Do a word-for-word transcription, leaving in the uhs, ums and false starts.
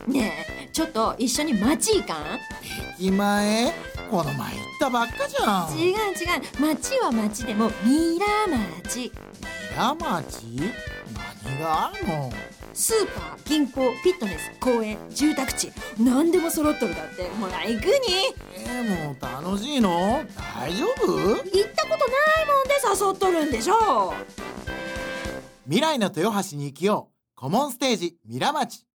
ねえ、ちょっと一緒に町行かん？ 駅前、この前行ったばっかじゃん。 違う違う、町は町でもミラ町。 ミラ町？何があるの？ スーパー、銀行、フィットネス、公園、住宅地、何でも揃っとるだって。ほら行くに。 えー、もう楽しいの？大丈夫？ 行ったことないもんで誘っとるんでしょ。 未来の豊橋に生きよう。コモンステージミラ町。